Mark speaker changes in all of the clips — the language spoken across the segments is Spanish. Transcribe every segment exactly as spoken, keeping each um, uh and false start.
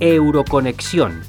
Speaker 1: Euroconexión.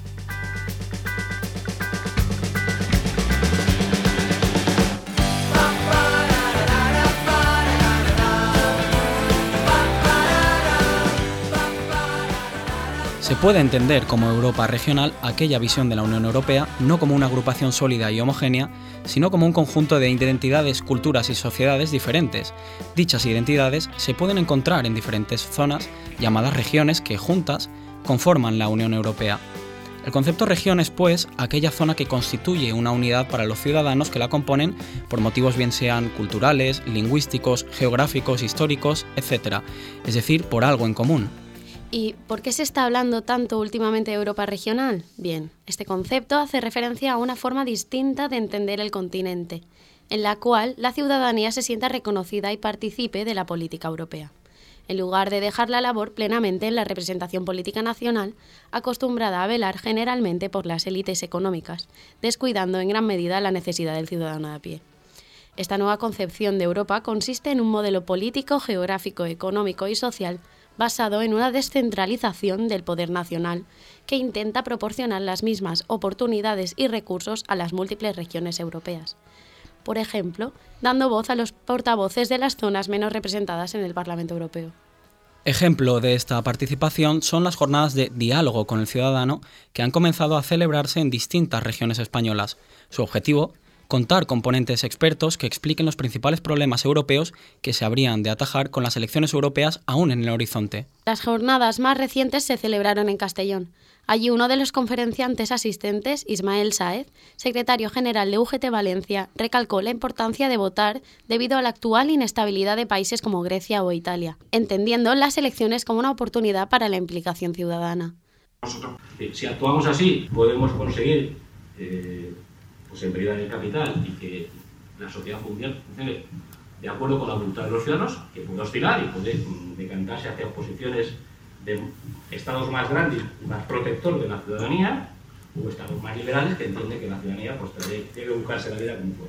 Speaker 2: Se puede entender como Europa regional aquella visión de la Unión Europea no como una agrupación sólida y homogénea, sino como un conjunto de identidades, culturas y sociedades diferentes. Dichas identidades se pueden encontrar en diferentes zonas llamadas regiones que, juntas, conforman la Unión Europea. El concepto región es, pues, aquella zona que constituye una unidad para los ciudadanos que la componen por motivos bien sean culturales, lingüísticos, geográficos, históricos, etcétera, es decir, por algo en común.
Speaker 3: ¿Y por qué se está hablando tanto últimamente de Europa regional? Bien, este concepto hace referencia a una forma distinta de entender el continente, en la cual la ciudadanía se sienta reconocida y participe de la política europea, en lugar de dejar la labor plenamente en la representación política nacional, acostumbrada a velar generalmente por las élites económicas, descuidando en gran medida la necesidad del ciudadano de a pie. Esta nueva concepción de Europa consiste en un modelo político, geográfico, económico y social basado en una descentralización del poder nacional que intenta proporcionar las mismas oportunidades y recursos a las múltiples regiones europeas. Por ejemplo, dando voz a los portavoces de las zonas menos representadas en el Parlamento Europeo.
Speaker 2: Ejemplo de esta participación son las jornadas de diálogo con el ciudadano que han comenzado a celebrarse en distintas regiones españolas. Su objetivo: contar con ponentes expertos que expliquen los principales problemas europeos que se habrían de atajar con las elecciones europeas aún en el horizonte.
Speaker 3: Las jornadas más recientes se celebraron en Castellón. Allí uno de los conferenciantes asistentes, Ismael Sáez, secretario general de U G T Valencia, recalcó la importancia de votar debido a la actual inestabilidad de países como Grecia o Italia, entendiendo las elecciones como una oportunidad para la implicación ciudadana.
Speaker 4: Nosotros, si actuamos así, podemos conseguir eh, pues en el capital y que la sociedad mundial funcione de acuerdo con la voluntad de los ciudadanos, que puede oscilar y puede decantarse hacia posiciones de estados más grandes, más protectores de la ciudadanía, o estados más liberales que entienden que la ciudadanía pues, debe, debe buscarse la vida como puede.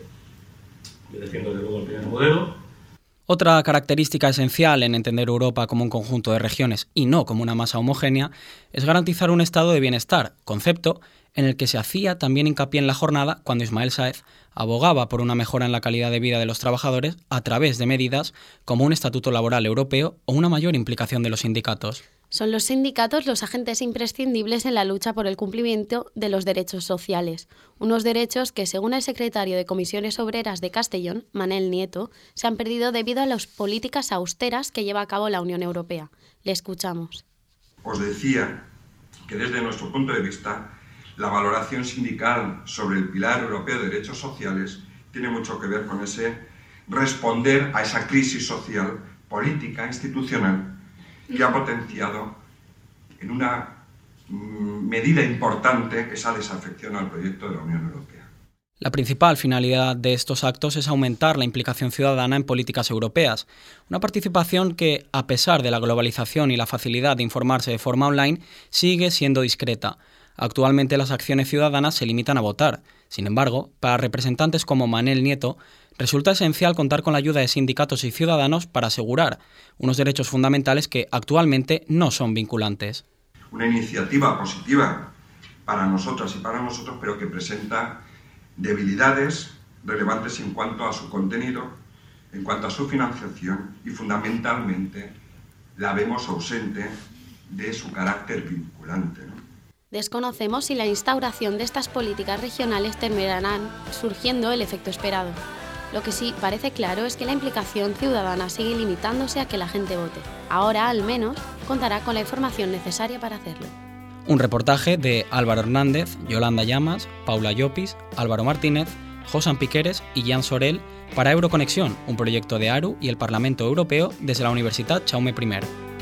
Speaker 4: Yo defiendo de luego el primer modelo.
Speaker 2: Otra característica esencial en entender Europa como un conjunto de regiones y no como una masa homogénea es garantizar un estado de bienestar, concepto en el que se hacía también hincapié en la jornada cuando Ismael Sáez abogaba por una mejora en la calidad de vida de los trabajadores a través de medidas como un estatuto laboral europeo o una mayor implicación de los sindicatos.
Speaker 3: Son los sindicatos los agentes imprescindibles en la lucha por el cumplimiento de los derechos sociales, unos derechos que, según el secretario de Comisiones Obreras de Castellón, Manel Nieto, se han perdido debido a las políticas austeras que lleva a cabo la Unión Europea. Le escuchamos.
Speaker 5: Os decía que desde nuestro punto de vista, la valoración sindical sobre el pilar europeo de derechos sociales tiene mucho que ver con ese responder a esa crisis social, política, institucional, que ha potenciado en una medida importante esa desafección al proyecto de la Unión Europea.
Speaker 2: La principal finalidad de estos actos es aumentar la implicación ciudadana en políticas europeas, una participación que, a pesar de la globalización y la facilidad de informarse de forma online, sigue siendo discreta. Actualmente las acciones ciudadanas se limitan a votar. Sin embargo, para representantes como Manel Nieto, resulta esencial contar con la ayuda de sindicatos y ciudadanos para asegurar unos derechos fundamentales que actualmente no son vinculantes.
Speaker 5: Una iniciativa positiva para nosotras y para nosotros, pero que presenta debilidades relevantes en cuanto a su contenido, en cuanto a su financiación y fundamentalmente la vemos ausente de su carácter vinculante, ¿no?
Speaker 3: Desconocemos si la instauración de estas políticas regionales terminarán surgiendo el efecto esperado. Lo que sí parece claro es que la implicación ciudadana sigue limitándose a que la gente vote. Ahora, al menos, contará con la información necesaria para hacerlo.
Speaker 2: Un reportaje de Álvaro Hernández, Yolanda Llamas, Paula Llopis, Álvaro Martínez, Josan Piqueres y Jan Sorel para Euroconexión, un proyecto de ARU y el Parlamento Europeo desde la Universitat Jaume primero.